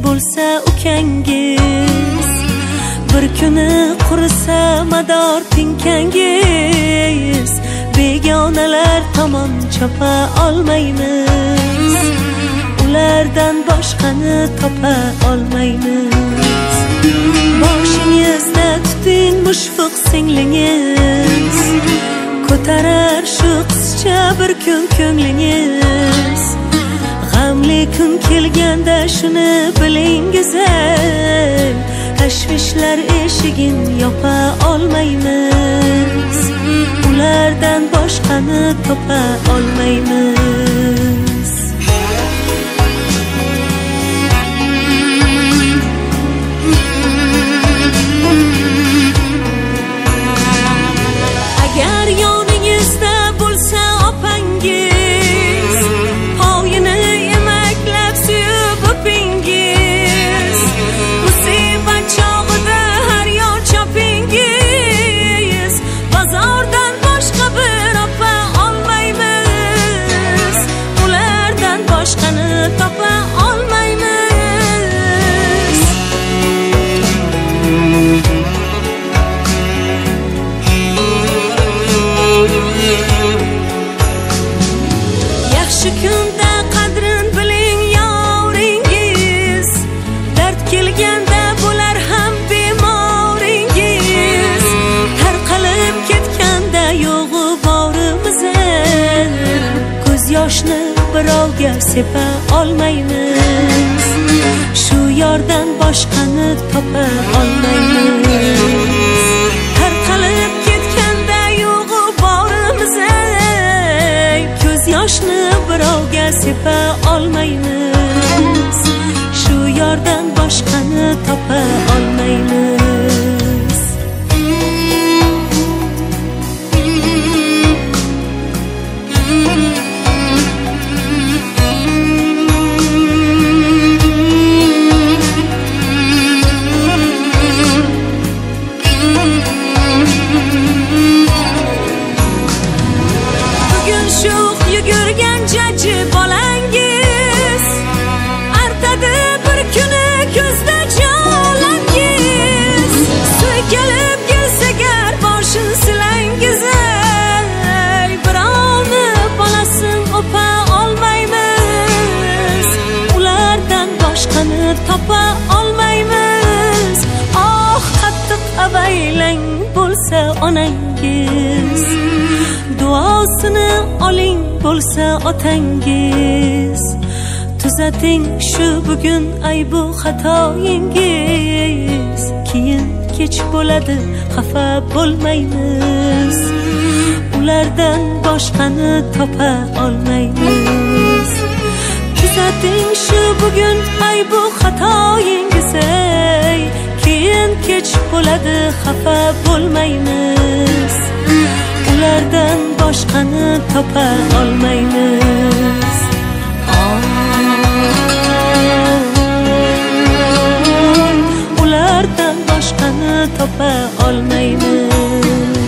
bo'lsa ukangiz, bir kuni qurisa mador tinkangiz, begonalar tomon chopa olmaymiz, ulardan boshqani topa olmaymiz. Boshingizda tuting mushfiq singlingiz, ko'tarar shu qizcha bir kun ko'nglingiz. G'amli kun kelganda shuni bilingiz, tashvishlar eshigin yopa olmaymiz, ulardan boshqani topa olmaymiz. Agar yoningizda bo'lsa opangiz, poyini emaklab suyib o'pingiz, musibat chog'ida har yon chopingiz, bozordan boshqa bir opa olmaymiz, ulardan boshqani topa olmaymiz. Yaxshi kunda qadrin biling yoringiz, dard kelganda bo'lar ham bemoringiz, tarqalib ketganda yo'g'i borimiz, ko'z yoshni birovga sepa olmaymiz, shu yordan boshqani topa olmaymiz. Tarqalib ketganda yo'g'i borimiz, ko'z yoshni birovga sepa olmaymiz, shu yordan boshqani topa olmaymiz. Bugun sho'x yugurgan jajji bolangiz, artadi bir kuni ko'zda jolangiz, so'ykalib kelsa gar boshin silangiz, birovni bolasin o'pa olmaymiz, ulardan boshqani topa olmaymiz. Oh, qattiq avaylang bo'lsa onangiz, duosini oling bo'lsa otangiz, tuzating shu bugun aybu xatoyingiz, keyin kech bo'ladi xafa bo'lmaymiz, ulardan boshqani topa olmaymiz. Tuzating shu bugun aybu xatoyingiz, keyin kech bo'ladi xafa bo'lmaymiz, ulardan boshqani topa olmaymiz. Ulardan boshqani topa olmaymiz.